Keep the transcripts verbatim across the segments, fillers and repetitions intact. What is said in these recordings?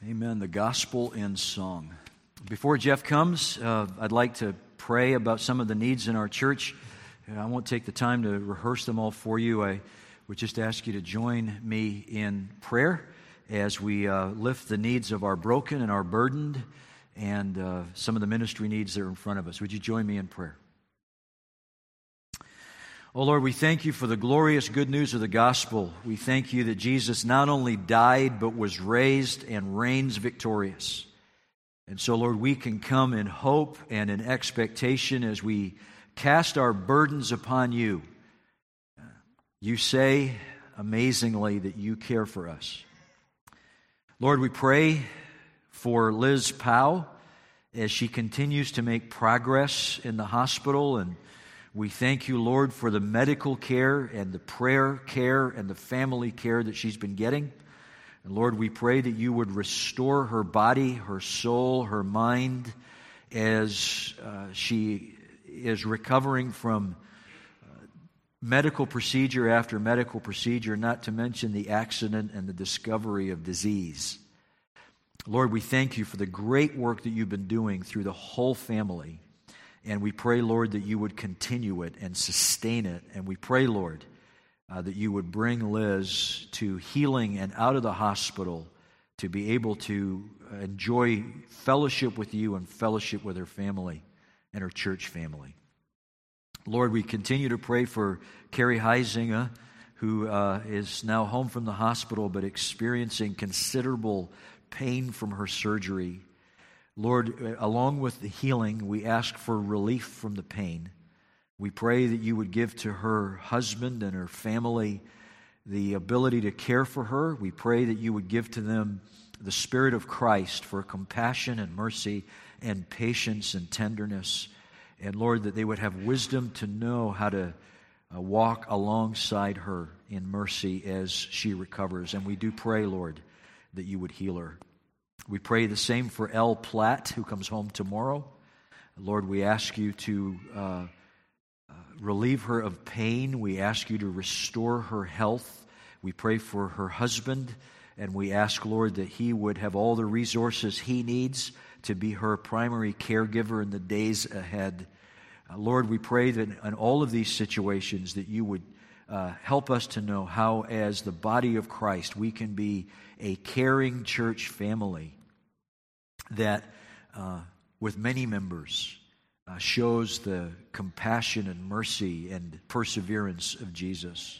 Amen. The gospel in song. Before Jeff comes, uh, I'd like to pray about some of the needs in our church. I won't take the time to rehearse them all for you. I would just ask you to join me in prayer as we uh, lift the needs of our broken and our burdened and uh, some of the ministry needs that are in front of us. Would you join me in prayer? Oh Lord, we thank you for the glorious good news of the gospel. We thank you that Jesus not only died, but was raised and reigns victorious. And so, Lord, we can come in hope and in expectation as we cast our burdens upon you. You say, amazingly, that you care for us. Lord, we pray for Liz Powell as she continues to make progress in the hospital, and we thank you, Lord, for the medical care and the prayer care and the family care that she's been getting. And Lord, we pray that you would restore her body, her soul, her mind as uh, she is recovering from uh, medical procedure after medical procedure, not to mention the accident and the discovery of disease. Lord, we thank you for the great work that you've been doing through the whole family. And we pray, Lord, that you would continue it and sustain it. And we pray, Lord, uh, that you would bring Liz to healing and out of the hospital to be able to enjoy fellowship with you and fellowship with her family and her church family. Lord, we continue to pray for Carrie Heisinger, who uh, is now home from the hospital but experiencing considerable pain from her surgery. Lord, along with the healing, we ask for relief from the pain. We pray that you would give to her husband and her family the ability to care for her. We pray that you would give to them the Spirit of Christ for compassion and mercy and patience and tenderness. And Lord, that they would have wisdom to know how to uh, walk alongside her in mercy as she recovers. And we do pray, Lord, that you would heal her. We pray the same for Elle Platt, who comes home tomorrow. Lord, we ask you to uh, uh, relieve her of pain. We ask you to restore her health. We pray for her husband, and we ask, Lord, that he would have all the resources he needs to be her primary caregiver in the days ahead. Uh, Lord, we pray that in all of these situations that you would uh, help us to know how, as the body of Christ, we can be a caring church family that, uh, with many members, uh, shows the compassion and mercy and perseverance of Jesus.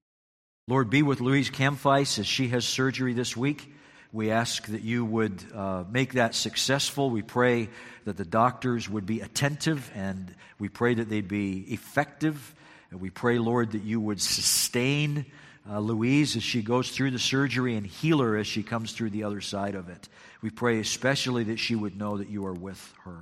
Lord, be with Louise Camphis as she has surgery this week. We ask that you would uh, make that successful. We pray that the doctors would be attentive, and we pray that they'd be effective. And we pray, Lord, that you would sustain Uh, Louise as she goes through the surgery and heal her as she comes through the other side of it. We pray especially that she would know that you are with her.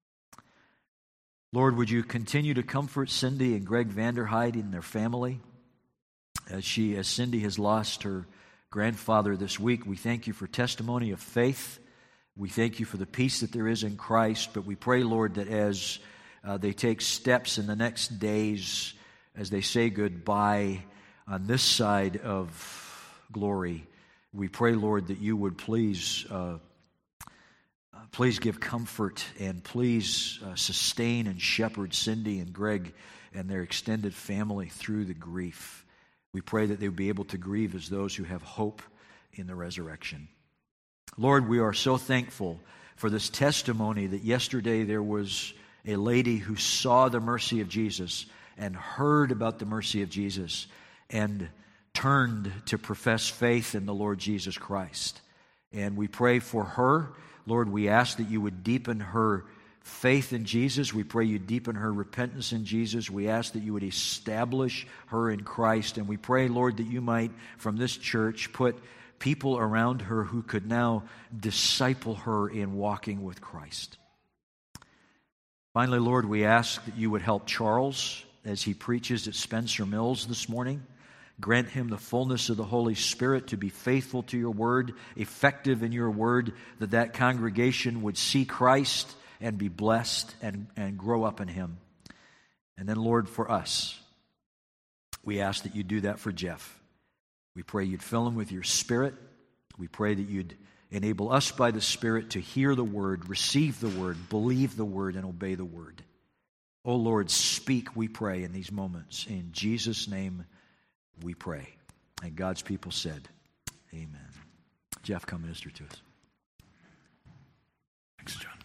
Lord, would you continue to comfort Cindy and Greg Vanderhyde and their family as she, as Cindy has lost her grandfather this week. We thank you for testimony of faith. We thank you for the peace that there is in Christ. But we pray, Lord, that as uh, they take steps in the next days, as they say goodbye on this side of glory, we pray, Lord, that you would please uh, uh, please give comfort and please uh, sustain and shepherd Cindy and Greg and their extended family through the grief. We pray that they would be able to grieve as those who have hope in the resurrection. Lord, we are so thankful for this testimony that yesterday there was a lady who saw the mercy of Jesus and heard about the mercy of Jesus and turned to profess faith in the Lord Jesus Christ. And we pray for her. Lord, we ask that you would deepen her faith in Jesus. We pray you deepen her repentance in Jesus. We ask that you would establish her in Christ. And we pray, Lord, that you might, from this church, put people around her who could now disciple her in walking with Christ. Finally, Lord, we ask that you would help Charles as he preaches at Spencer Mills this morning. Grant him the fullness of the Holy Spirit to be faithful to your word, effective in your word, that that congregation would see Christ and be blessed and, and grow up in him. And then, Lord, for us, we ask that you do that for Jeff. We pray you'd fill him with your Spirit. We pray that you'd Enable us by the Spirit to hear the Word, receive the Word, believe the Word, and obey the Word. Oh Lord, speak, we pray, in these moments. In Jesus' name we pray. And God's people said, amen. Jeff, come minister to us. Thanks, John.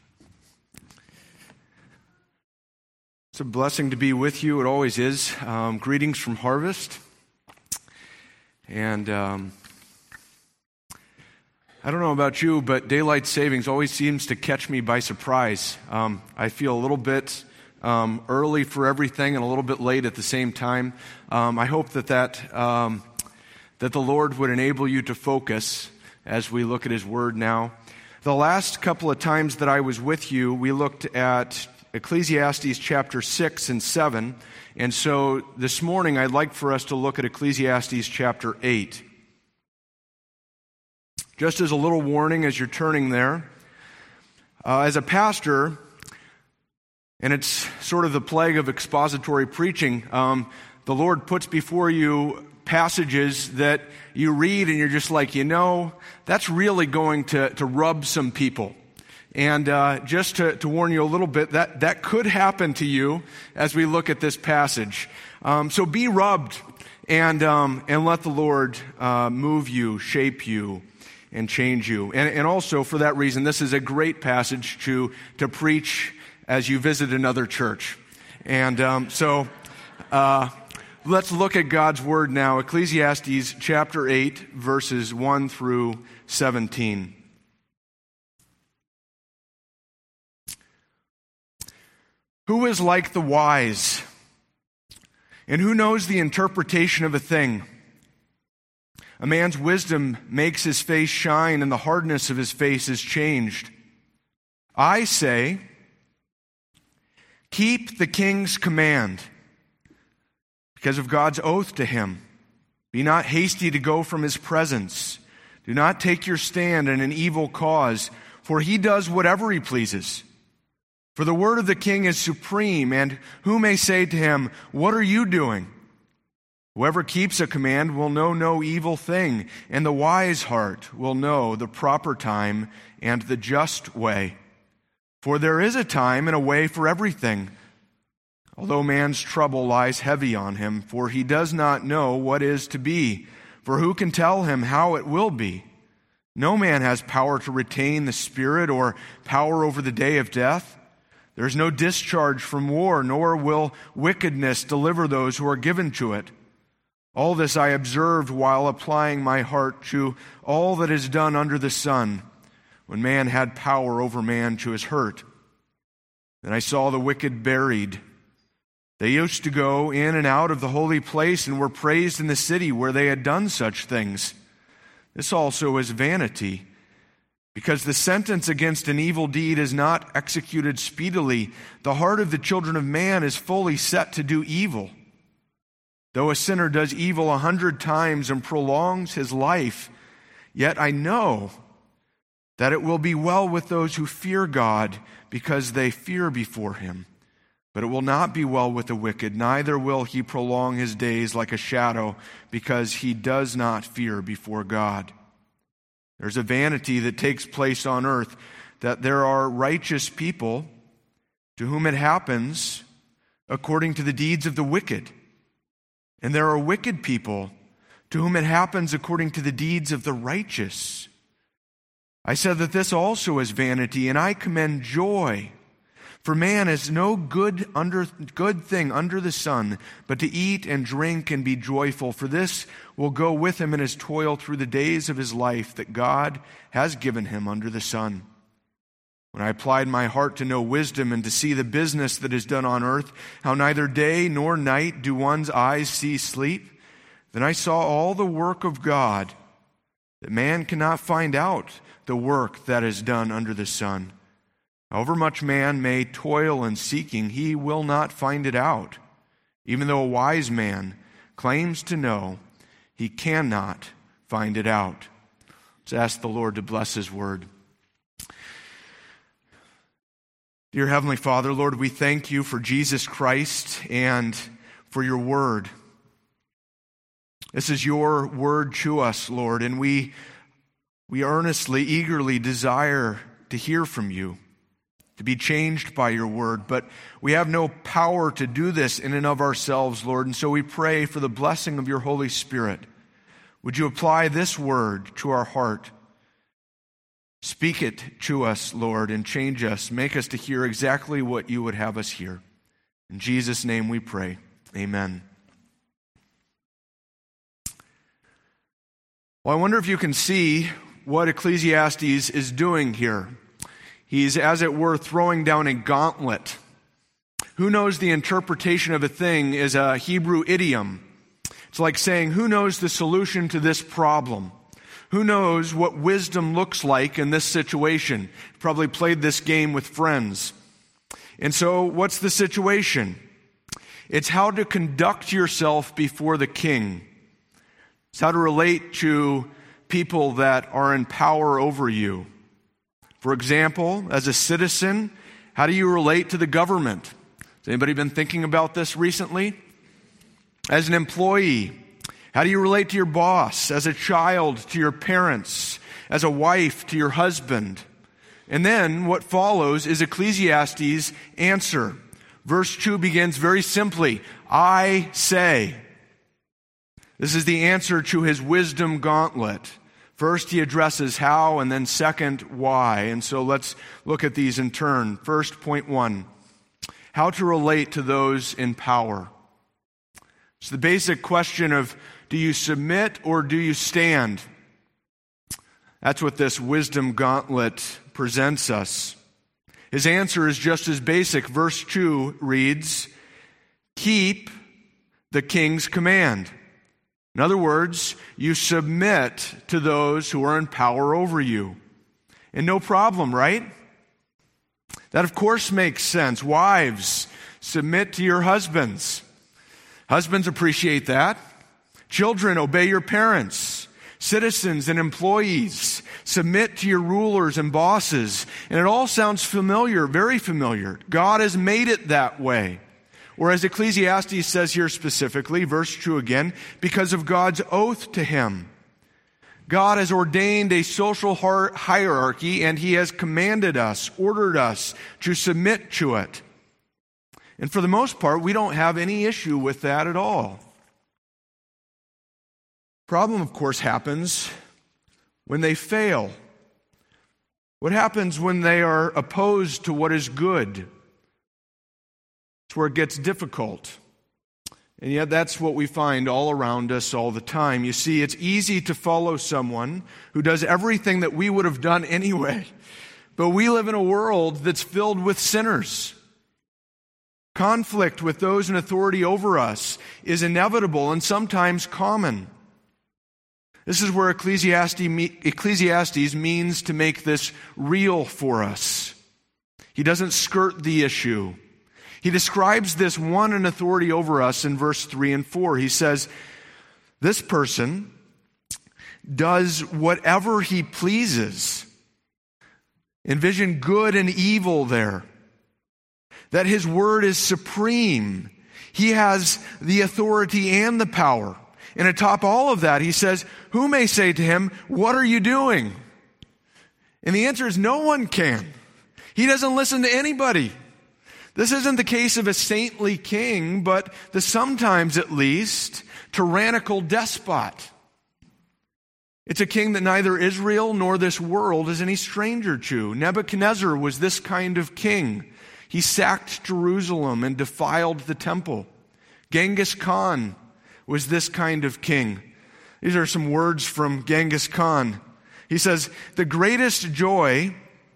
It's a blessing to be with you. It always is. Um, greetings from Harvest. And um, I don't know about you, but daylight savings always seems to catch me by surprise. Um, I feel a little bit um, early for everything and a little bit late at the same time. Um, I hope that that, um, that the Lord would enable you to focus as we look at His Word now. The last couple of times that I was with you, we looked at Ecclesiastes chapter six and seven. And so this morning, I'd like for us to look at Ecclesiastes chapter eight. Just as a little warning as you're turning there, uh, as a pastor, and it's sort of the plague of expository preaching, um, the Lord puts before you passages that you read and you're just like, you know, that's really going to, to rub some people. And uh, just to, to warn you a little bit, that, that could happen to you as we look at this passage. Um, so be rubbed and, um, and let the Lord uh, move you, shape you, and change you. And, and also, for that reason, this is a great passage to, to preach as you visit another church. And um, so uh, let's look at God's Word now. Ecclesiastes chapter eight, verses one through seventeen. Who is like the wise? And who knows the interpretation of a thing? A man's wisdom makes his face shine, and the hardness of his face is changed. I say, keep the king's command, because of God's oath to him. Be not hasty to go from his presence. Do not take your stand in an evil cause, for he does whatever he pleases. For the word of the king is supreme, and who may say to him, what are you doing? Whoever keeps a command will know no evil thing, and the wise heart will know the proper time and the just way. For there is a time and a way for everything, although man's trouble lies heavy on him, for he does not know what is to be. For who can tell him how it will be? No man has power to retain the spirit or power over the day of death. There is no discharge from war, nor will wickedness deliver those who are given to it. All this I observed while applying my heart to all that is done under the sun, when man had power over man to his hurt. Then I saw the wicked buried. They used to go in and out of the holy place and were praised in the city where they had done such things. This also is vanity, because the sentence against an evil deed is not executed speedily. The heart of the children of man is fully set to do evil. Though a sinner does evil a hundred times and prolongs his life, yet I know that it will be well with those who fear God, because they fear before him. But it will not be well with the wicked, neither will he prolong his days like a shadow, because he does not fear before God. There's a vanity that takes place on earth, that there are righteous people to whom it happens according to the deeds of the wicked. And there are wicked people to whom it happens according to the deeds of the righteous. I said that this also is vanity, and I commend joy. For man is no good under good thing under the sun, but to eat and drink and be joyful, for this will go with him in his toil through the days of his life that God has given him under the sun. When I applied my heart to know wisdom and to see the business that is done on earth, how neither day nor night do one's eyes see sleep, then I saw all the work of God, that man cannot find out the work that is done under the sun. However much man may toil in seeking, he will not find it out. Even though a wise man claims to know, he cannot find it out. Let's ask the Lord to bless his word. Dear Heavenly Father, Lord, we thank you for Jesus Christ and for your word. This is your word to us, Lord, and we We earnestly, eagerly desire to hear from you, to be changed by your word, but we have no power to do this in and of ourselves, Lord, and so we pray for the blessing of your Holy Spirit. Would you apply this word to our heart? Speak it to us, Lord, and change us. Make us to hear exactly what you would have us hear. In Jesus' name we pray. Amen. Well, I wonder if you can see what Ecclesiastes is doing here. He's, as it were, throwing down a gauntlet. Who knows the interpretation of a thing is a Hebrew idiom. It's like saying, who knows the solution to this problem? Who knows what wisdom looks like in this situation? You've probably played this game with friends. And so, what's the situation? It's how to conduct yourself before the king. It's how to relate to people that are in power over you. For example, as a citizen, how do you relate to the government? Has anybody been thinking about this recently? As an employee, how do you relate to your boss? As a child, to your parents? As a wife, to your husband? And then what follows is Ecclesiastes' answer. Verse two begins very simply, I say. This is the answer to his wisdom gauntlet. First, he addresses how, and then second, why. And so let's look at these in turn. First, point one, how to relate to those in power. It's the basic question of, do you submit or do you stand? That's what this wisdom gauntlet presents us. His answer is just as basic. Verse two reads, keep the king's command. In other words, you submit to those who are in power over you. And no problem, right? That, of course, makes sense. Wives, submit to your husbands. Husbands appreciate that. Children, obey your parents. Citizens and employees, submit to your rulers and bosses. And it all sounds familiar, very familiar. God has made it that way. Or as Ecclesiastes says here specifically, verse two again, because of God's oath to him. God has ordained a social hierarchy, and he has commanded us, ordered us to submit to it. And for the most part, we don't have any issue with that at all. Problem, of course, happens when they fail. What happens when they are opposed to what is good? It's where it gets difficult. And yet that's what we find all around us all the time. You see, it's easy to follow someone who does everything that we would have done anyway. But we live in a world that's filled with sinners. Conflict with those in authority over us is inevitable and sometimes common. This is where Ecclesiastes, Ecclesiastes means to make this real for us. He doesn't skirt the issue. He describes this one in authority over us in verse three and four. He says, this person does whatever he pleases. Envision good and evil there. That his word is supreme. He has the authority and the power. And atop all of that, he says, who may say to him, what are you doing? And the answer is no one can. He doesn't listen to anybody. This isn't the case of a saintly king, but the sometimes at least tyrannical despot. It's a king that neither Israel nor this world is any stranger to. Nebuchadnezzar was this kind of king. He sacked Jerusalem and defiled the temple. Genghis Khan was this kind of king. These are some words from Genghis Khan. He says, the greatest joy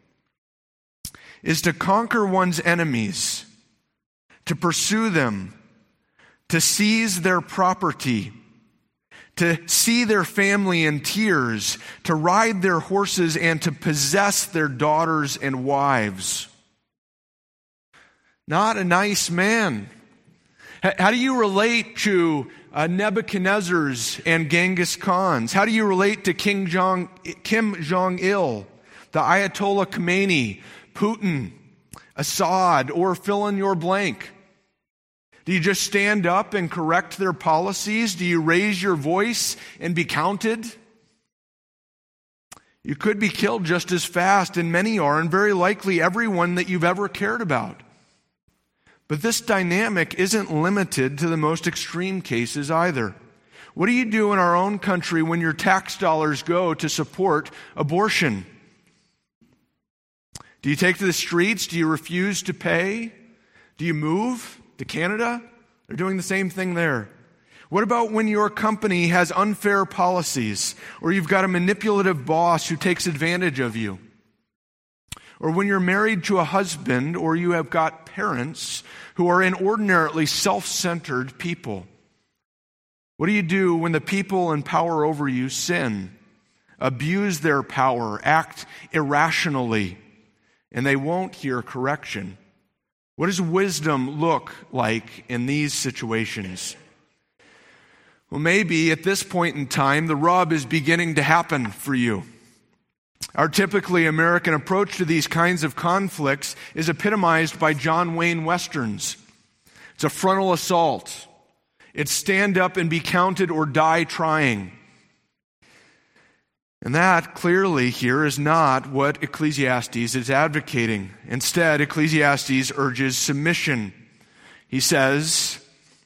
is to conquer one's enemies, to pursue them, to seize their property, to see their family in tears, to ride their horses, and to possess their daughters and wives. Not a nice man. How do you relate to uh, Nebuchadnezzar's and Genghis Khan's? How do you relate to King Jong, Kim Jong-il, the Ayatollah Khomeini, Putin, Assad, or fill in your blank? Do you just stand up and correct their policies? Do you raise your voice and be counted? You could be killed just as fast, and many are, and very likely everyone that you've ever cared about. But this dynamic isn't limited to the most extreme cases either. What do you do in our own country when your tax dollars go to support abortion? Do you take to the streets? Do you refuse to pay? Do you move to Canada? They're doing the same thing there. What about when your company has unfair policies, or you've got a manipulative boss who takes advantage of you? Or when you're married to a husband, or you have got parents who are inordinately self-centered people? What do you do when the people in power over you sin, abuse their power, act irrationally, and they won't hear correction? What does wisdom look like in these situations? Well, maybe at this point in time, the rub is beginning to happen for you. Our typically American approach to these kinds of conflicts is epitomized by John Wayne Westerns. It's a frontal assault. It's stand up and be counted or die trying. And that clearly here is not what Ecclesiastes is advocating. Instead, Ecclesiastes urges submission. He says,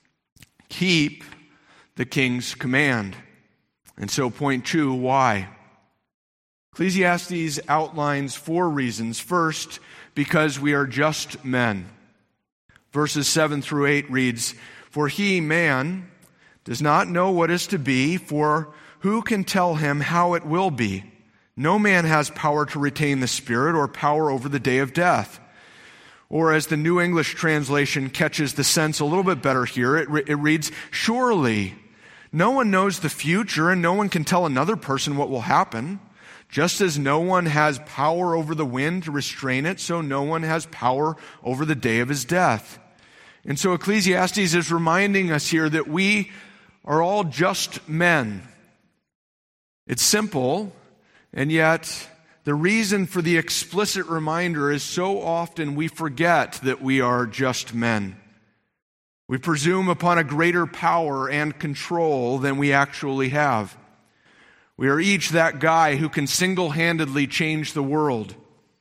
keep the king's command. And so point two, why? Ecclesiastes outlines four reasons. First, because we are just men. Verses seven through eight reads, for he, man, does not know what is to be, for who can tell him how it will be? No man has power to retain the spirit or power over the day of death. Or as the New English translation catches the sense a little bit better here, it, re- it reads, surely no one knows the future, and no one can tell another person what will happen. Just as no one has power over the wind to restrain it, so no one has power over the day of his death. And so Ecclesiastes is reminding us here that we are all just men. It's simple, and yet the reason for the explicit reminder is so often we forget that we are just men. We presume upon a greater power and control than we actually have. We are each that guy who can single-handedly change the world.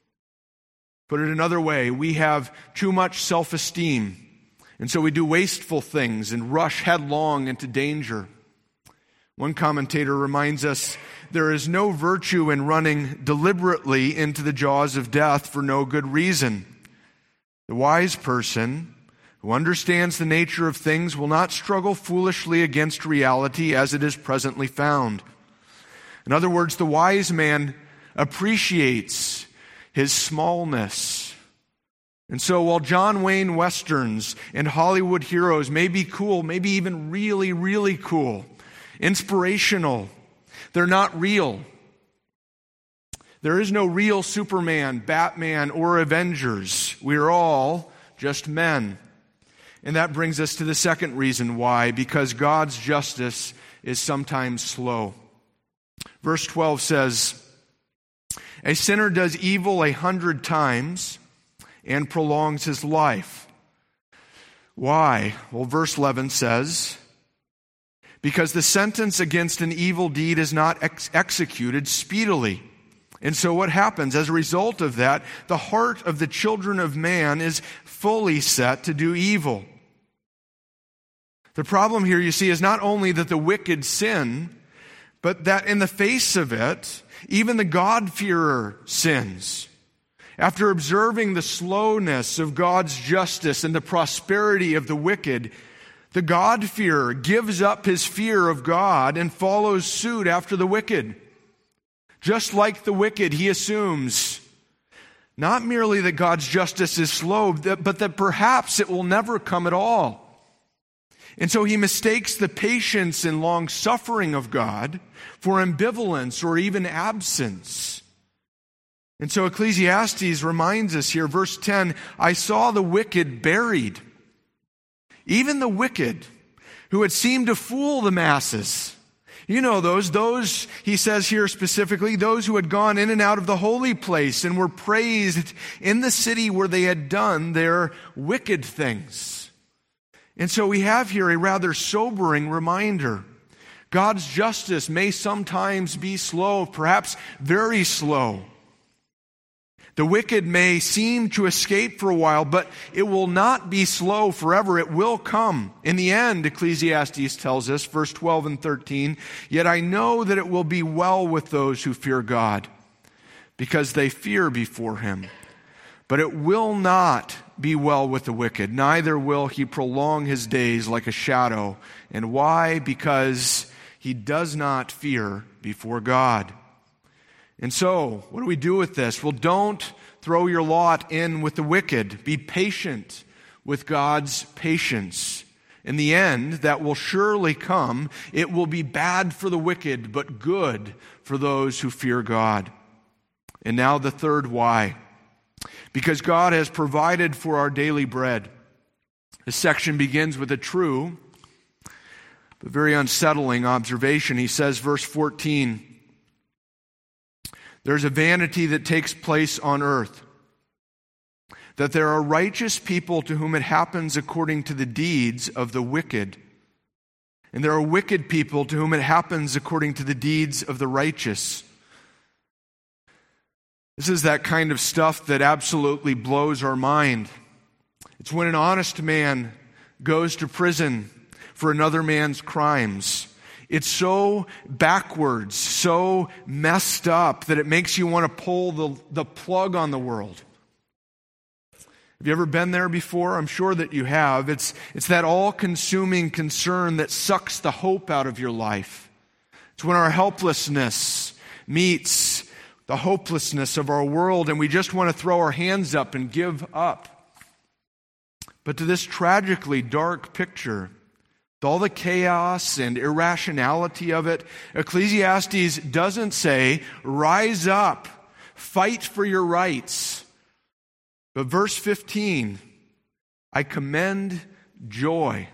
Put it another way, we have too much self-esteem, and so we do wasteful things and rush headlong into danger. One commentator reminds us, there is no virtue in running deliberately into the jaws of death for no good reason. The wise person who understands the nature of things will not struggle foolishly against reality as it is presently found. In other words, the wise man appreciates his smallness. And so while John Wayne Westerns and Hollywood heroes may be cool, maybe even really, really cool, inspirational, they're not real. There is no real Superman, Batman, or Avengers. We are all just men. And that brings us to the second reason why, because God's justice is sometimes slow. Verse twelve says, a sinner does evil a hundred times and prolongs his life. Why? Well, verse eleven says, because the sentence against an evil deed is not ex- executed speedily. And so what happens? As a result of that, the heart of the children of man is fully set to do evil. The problem here, you see, is not only that the wicked sin, but that in the face of it, even the God-fearer sins. After observing the slowness of God's justice and the prosperity of the wicked, the God-fearer gives up his fear of God and follows suit after the wicked. Just like the wicked, he assumes not merely that God's justice is slow, but that perhaps it will never come at all. And so he mistakes the patience and long-suffering of God for ambivalence or even absence. And so Ecclesiastes reminds us here, verse ten, I saw the wicked buried. Even the wicked who had seemed to fool the masses. You know those, those, he says here specifically, those who had gone in and out of the holy place and were praised in the city where they had done their wicked things. And so we have here a rather sobering reminder. God's justice may sometimes be slow, perhaps very slow. The wicked may seem to escape for a while, but it will not be slow forever. It will come. In the end, Ecclesiastes tells us, verse twelve and thirteen, "Yet I know that it will be well with those who fear God, because they fear before him. But it will not be well with the wicked, neither will he prolong his days like a shadow." And why? Because he does not fear before God. And so, what do we do with this? Well, don't throw your lot in with the wicked. Be patient with God's patience. In the end, that will surely come. It will be bad for the wicked, but good for those who fear God. And now the third why. Because God has provided for our daily bread. This section begins with a true, but very unsettling observation. He says, verse fourteen, "There's a vanity that takes place on earth, that there are righteous people to whom it happens according to the deeds of the wicked. And there are wicked people to whom it happens according to the deeds of the righteous." This is that kind of stuff that absolutely blows our mind. It's when an honest man goes to prison for another man's crimes. It's so backwards, so messed up that it makes you want to pull the, the plug on the world. Have you ever been there before? I'm sure that you have. It's, it's that all-consuming concern that sucks the hope out of your life. It's when our helplessness meets the hopelessness of our world and we just want to throw our hands up and give up. But to this tragically dark picture, with all the chaos and irrationality of it, Ecclesiastes doesn't say, "Rise up, fight for your rights." But verse fifteen, "I commend joy."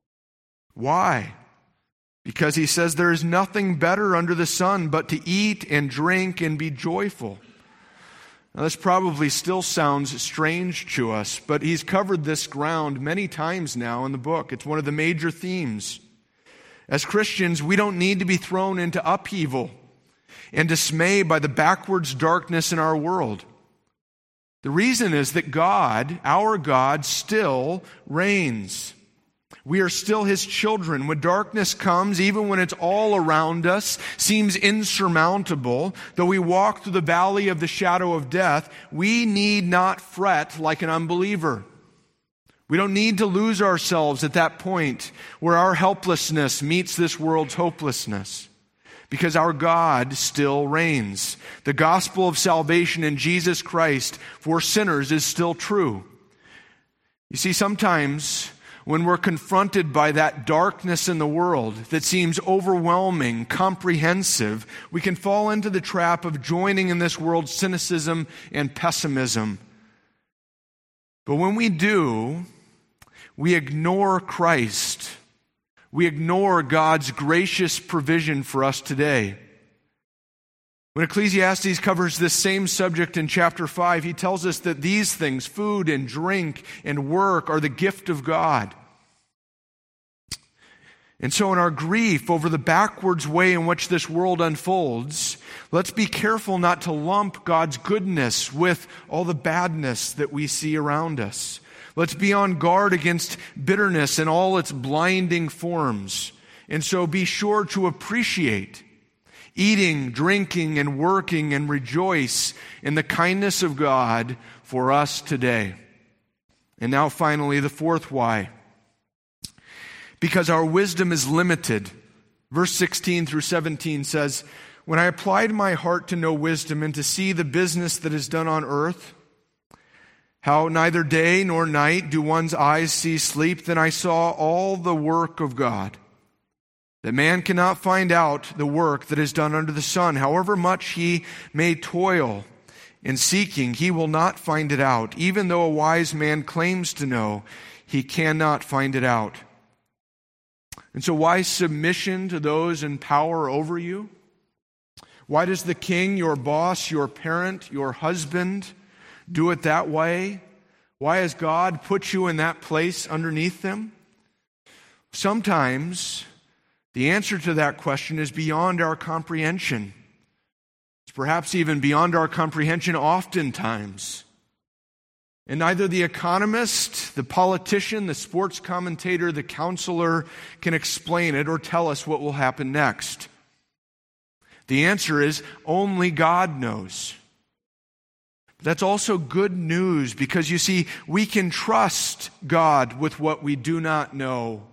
Why? Because he says there is nothing better under the sun but to eat and drink and be joyful. Now, this probably still sounds strange to us, but he's covered this ground many times now in the book. It's one of the major themes. As Christians, we don't need to be thrown into upheaval and dismay by the backwards darkness in our world. The reason is that God, our God, still reigns. We are still His children. When darkness comes, even when it's all around us, seems insurmountable, though we walk through the valley of the shadow of death, we need not fret like an unbeliever. We don't need to lose ourselves at that point where our helplessness meets this world's hopelessness, because our God still reigns. The gospel of salvation in Jesus Christ for sinners is still true. You see, sometimes when we're confronted by that darkness in the world that seems overwhelming, comprehensive, we can fall into the trap of joining in this world's cynicism and pessimism. But when we do, we ignore Christ. We ignore God's gracious provision for us today. When Ecclesiastes covers this same subject in chapter five, he tells us that these things, food and drink and work, are the gift of God. And so in our grief over the backwards way in which this world unfolds, let's be careful not to lump God's goodness with all the badness that we see around us. Let's be on guard against bitterness in all its blinding forms. And so be sure to appreciate eating, drinking, and working, and rejoice in the kindness of God for us today. And now finally, the fourth why. Because our wisdom is limited. Verse sixteen through seventeen says, "When I applied my heart to know wisdom and to see the business that is done on earth, how neither day nor night do one's eyes see sleep, then I saw all the work of God, that man cannot find out the work that is done under the sun. However much he may toil in seeking, he will not find it out. Even though a wise man claims to know, he cannot find it out." And so why submission to those in power over you? Why does the king, your boss, your parent, your husband, do it that way? Why has God put you in that place underneath them? Sometimes The answer to that question is beyond our comprehension. It's perhaps even beyond our comprehension oftentimes. And neither the economist, the politician, the sports commentator, the counselor can explain it or tell us what will happen next. The answer is only God knows. That's also good news because, you see, we can trust God with what we do not know,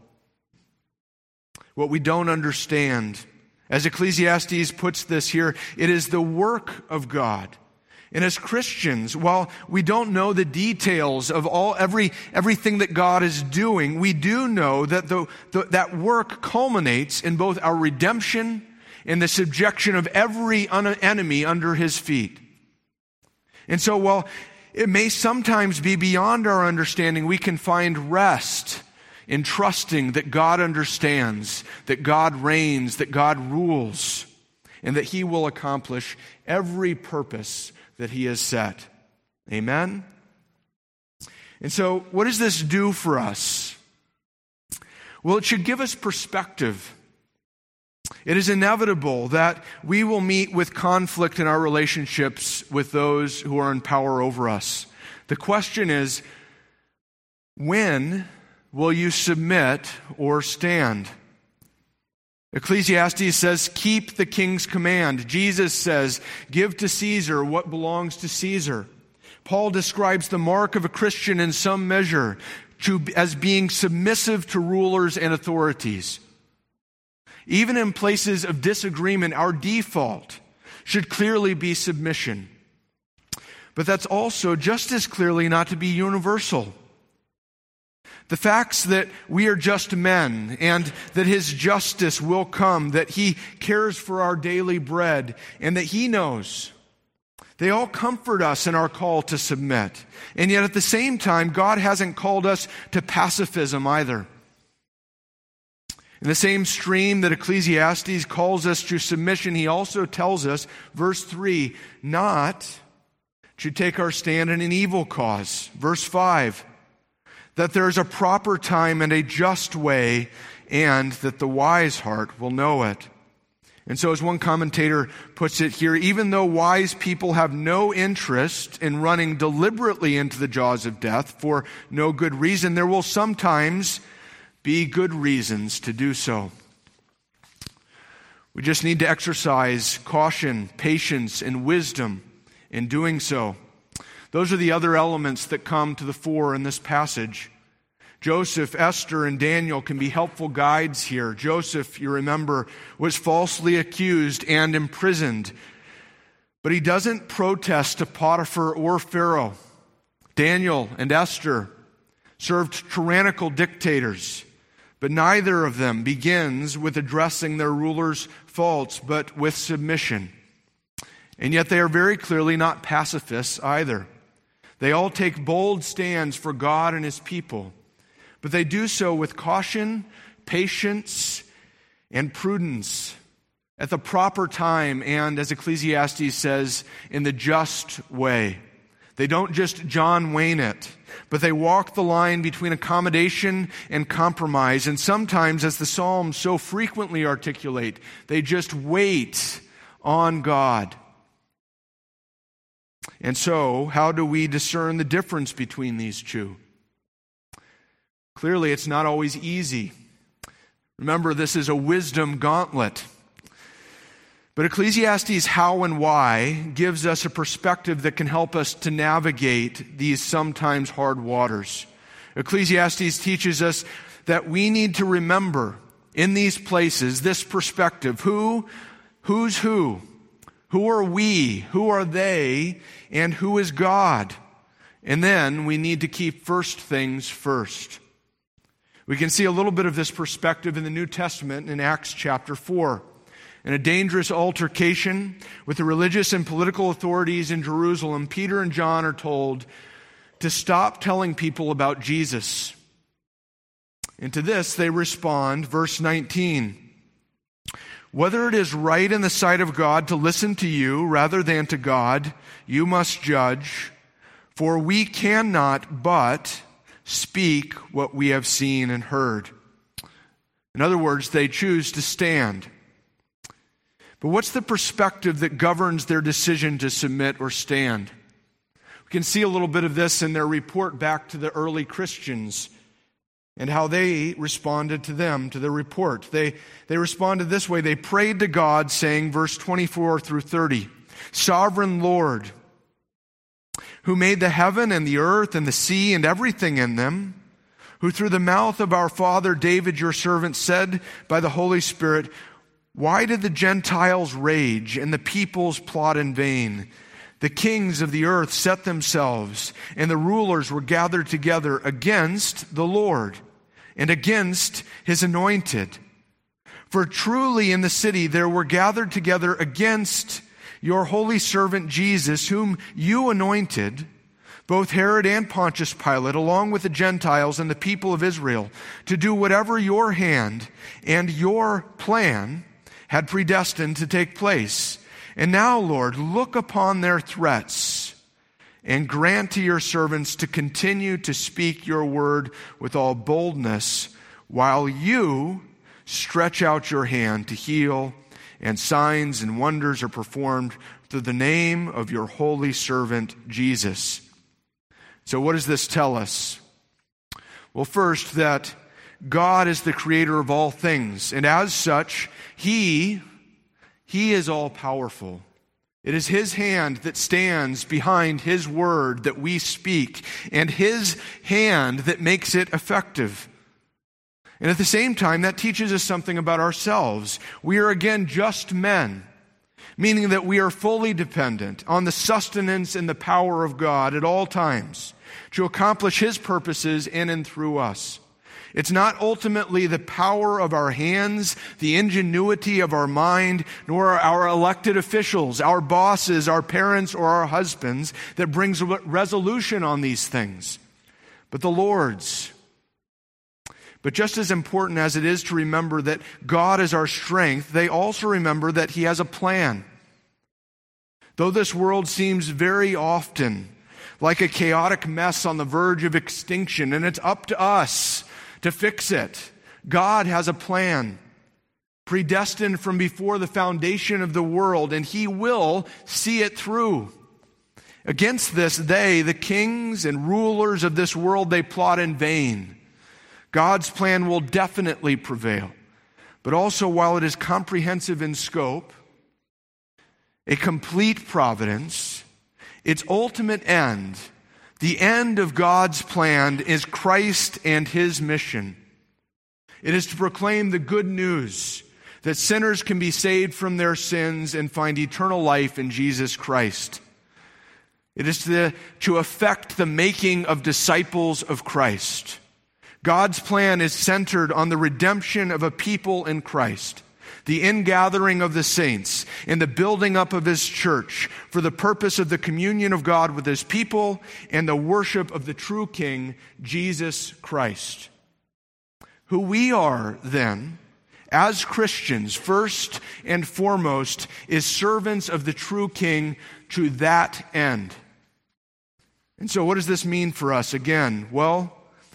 what we don't understand. As Ecclesiastes puts this here, it is the work of God. And as Christians, while we don't know the details of all every everything that God is doing, we do know that the, the, that work culminates in both our redemption and the subjection of every un- enemy under His feet. And so while it may sometimes be beyond our understanding, we can find rest in trusting that God understands, that God reigns, that God rules, and that He will accomplish every purpose that He has set. Amen? And so, what does this do for us? Well, it should give us perspective. It is inevitable that we will meet with conflict in our relationships with those who are in power over us. The question is, when will you submit or stand? Ecclesiastes says, keep the king's command. Jesus says, give to Caesar what belongs to Caesar. Paul describes the mark of a Christian in some measure to, as being submissive to rulers and authorities. Even in places of disagreement, our default should clearly be submission. But that's also just as clearly not to be universal. The facts that we are just men and that His justice will come, that He cares for our daily bread, and that He knows, they all comfort us in our call to submit. And yet at the same time, God hasn't called us to pacifism either. In the same stream that Ecclesiastes calls us to submission, he also tells us, verse three, not to take our stand in an evil cause. Verse five, that there is a proper time and a just way, and that the wise heart will know it. And so as one commentator puts it here, even though wise people have no interest in running deliberately into the jaws of death for no good reason, there will sometimes be good reasons to do so. We just need to exercise caution, patience, and wisdom in doing so. Those are the other elements that come to the fore in this passage. Joseph, Esther, and Daniel can be helpful guides here. Joseph, you remember, was falsely accused and imprisoned, but he doesn't protest to Potiphar or Pharaoh. Daniel and Esther served tyrannical dictators, but neither of them begins with addressing their ruler's faults, but with submission. And yet they are very clearly not pacifists either. They all take bold stands for God and His people, but they do so with caution, patience, and prudence at the proper time and, as Ecclesiastes says, in the just way. They don't just John Wayne it, but they walk the line between accommodation and compromise. And sometimes, as the Psalms so frequently articulate, they just wait on God. And so, how do we discern the difference between these two? Clearly, it's not always easy. Remember, this is a wisdom gauntlet. But Ecclesiastes' how and why gives us a perspective that can help us to navigate these sometimes hard waters. Ecclesiastes teaches us that we need to remember in these places this perspective. Who, who's who? Who are we? Who are they? And who is God? And then we need to keep first things first. We can see a little bit of this perspective in the New Testament in Acts chapter four. In a dangerous altercation with the religious and political authorities in Jerusalem, Peter and John are told to stop telling people about Jesus. And to this they respond, verse nineteen, whether it is right in the sight of God to listen to you rather than to God, you must judge, for we cannot but speak what we have seen and heard. In other words, they choose to stand. But what's the perspective that governs their decision to submit or stand? We can see a little bit of this in their report back to the early Christians and how they responded to them, to the report. They, they responded this way. They prayed to God, saying, verse twenty-four through thirty, Sovereign Lord, who made the heaven and the earth and the sea and everything in them, who through the mouth of our father David, your servant, said by the Holy Spirit, why did the Gentiles rage and the peoples plot in vain? The kings of the earth set themselves, and the rulers were gathered together against the Lord and against his anointed. For truly in the city there were gathered together against your holy servant Jesus, whom you anointed, both Herod and Pontius Pilate, along with the Gentiles and the people of Israel, to do whatever your hand and your plan had predestined to take place. And now, Lord, look upon their threats and grant to your servants to continue to speak your word with all boldness, while you stretch out your hand to heal, and signs and wonders are performed through the name of your holy servant Jesus. So what does this tell us? Well, first, that God is the creator of all things, and as such, He, He is all-powerful. It is His hand that stands behind His word that we speak, and His hand that makes it effective. And at the same time, that teaches us something about ourselves. We are again just men, meaning that we are fully dependent on the sustenance and the power of God at all times to accomplish His purposes in and through us. It's not ultimately the power of our hands, the ingenuity of our mind, nor our elected officials, our bosses, our parents, or our husbands that brings resolution on these things, but the Lord's. But just as important as it is to remember that God is our strength, they also remember that He has a plan. Though this world seems very often like a chaotic mess on the verge of extinction, and it's up to us to fix it, God has a plan, predestined from before the foundation of the world, and He will see it through. Against this, they, the kings and rulers of this world, they plot in vain. God's plan will definitely prevail. But also, while it is comprehensive in scope, a complete providence, its ultimate end, the end of God's plan, is Christ and His mission. It is to proclaim the good news that sinners can be saved from their sins and find eternal life in Jesus Christ. It is to, to effect the making of disciples of Christ. God's plan is centered on the redemption of a people in Christ, the ingathering of the saints, and the building up of His church for the purpose of the communion of God with His people and the worship of the true King, Jesus Christ. Who we are, then, as Christians, first and foremost, is servants of the true King to that end. And so what does this mean for us? Again, well,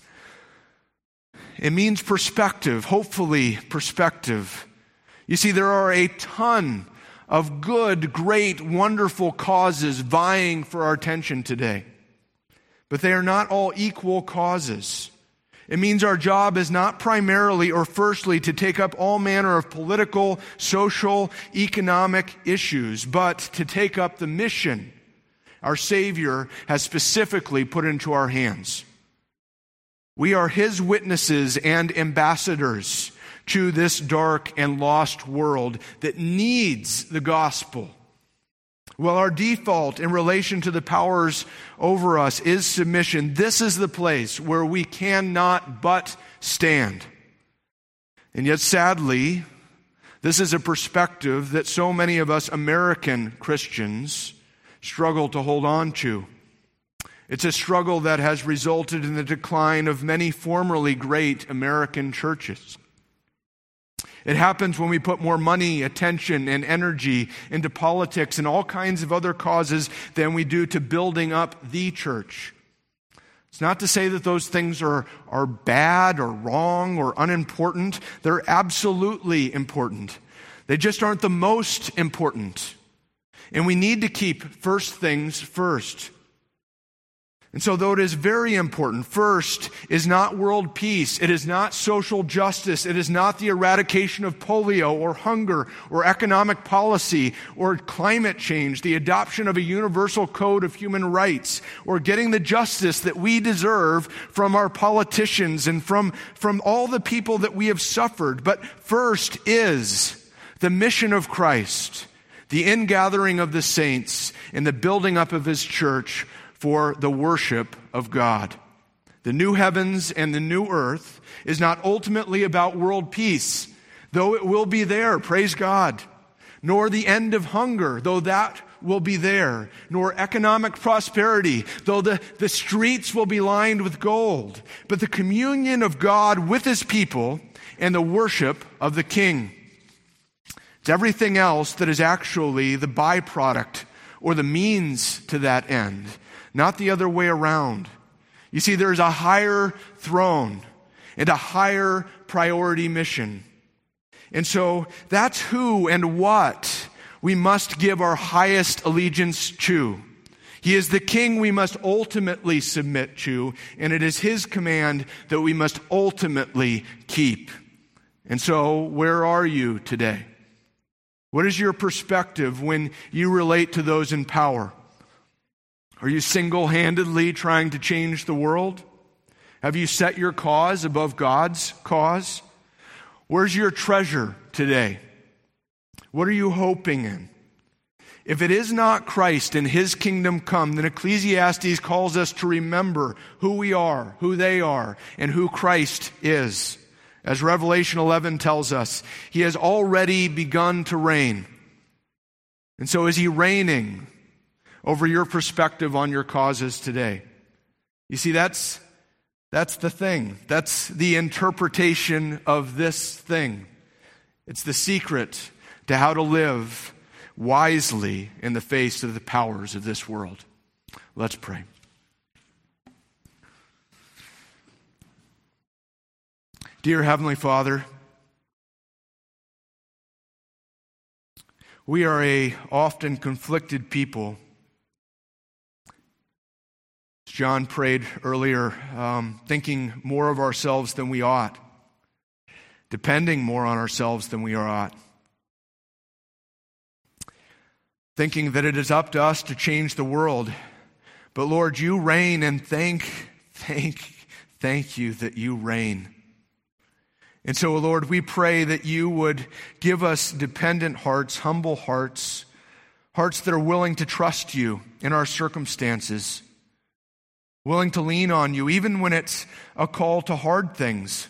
it means perspective, hopefully perspective. You see, there are a ton of good, great, wonderful causes vying for our attention today. But they are not all equal causes. It means our job is not primarily or firstly to take up all manner of political, social, economic issues, but to take up the mission our Savior has specifically put into our hands. We are His witnesses and ambassadors to this dark and lost world that needs the gospel. Well, our default in relation to the powers over us is submission. This is the place where we cannot but stand. And yet, sadly, this is a perspective that so many of us American Christians struggle to hold on to. It's a struggle that has resulted in the decline of many formerly great American churches. It happens when we put more money, attention, and energy into politics and all kinds of other causes than we do to building up the church. It's not to say that those things are, are bad or wrong or unimportant. They're absolutely important. They just aren't the most important. And we need to keep first things first. And so though it is very important, first is not world peace. It is not social justice. It is not the eradication of polio or hunger or economic policy or climate change, the adoption of a universal code of human rights, or getting the justice that we deserve from our politicians and from, from all the people that we have suffered. But first is the mission of Christ, the ingathering of the saints, and the building up of His church for the worship of God. The new heavens and the new earth is not ultimately about world peace, though it will be there, praise God, nor the end of hunger, though that will be there, nor economic prosperity, though the, the streets will be lined with gold, but the communion of God with His people and the worship of the King. It's everything else that is actually the byproduct or the means to that end, not the other way around. You see, there is a higher throne and a higher priority mission. And so that's who and what we must give our highest allegiance to. He is the King we must ultimately submit to, and it is His command that we must ultimately keep. And so, where are you today? What is your perspective when you relate to those in power? Are you single-handedly trying to change the world? Have you set your cause above God's cause? Where's your treasure today? What are you hoping in? If it is not Christ and His kingdom come, then Ecclesiastes calls us to remember who we are, who they are, and who Christ is. As Revelation eleven tells us, He has already begun to reign. And so is He reigning over your perspective on your causes today? You see, that's, that's the thing. That's the interpretation of this thing. It's the secret to how to live wisely in the face of the powers of this world. Let's pray. Dear Heavenly Father, we are a often conflicted people. As John prayed earlier, um, thinking more of ourselves than we ought, depending more on ourselves than we ought, thinking that it is up to us to change the world. But Lord, you reign, and thank, thank, thank you that you reign. And so, Lord, we pray that you would give us dependent hearts, humble hearts, hearts that are willing to trust you in our circumstances, willing to lean on you, even when it's a call to hard things.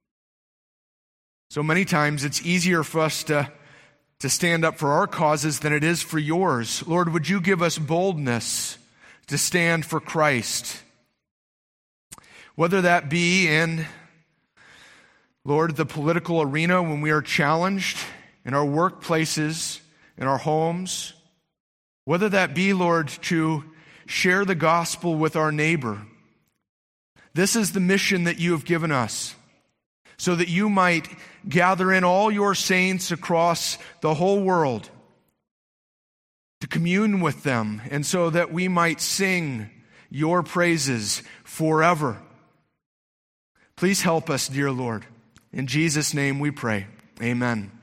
So many times it's easier for us to, to stand up for our causes than it is for yours. Lord, would you give us boldness to stand for Christ? Whether that be in, Lord, the political arena when we are challenged, in our workplaces, in our homes, whether that be, Lord, to share the gospel with our neighbor. This is the mission that you have given us, so that you might gather in all your saints across the whole world to commune with them, and so that we might sing your praises forever. Please help us, dear Lord. In Jesus' name we pray. Amen.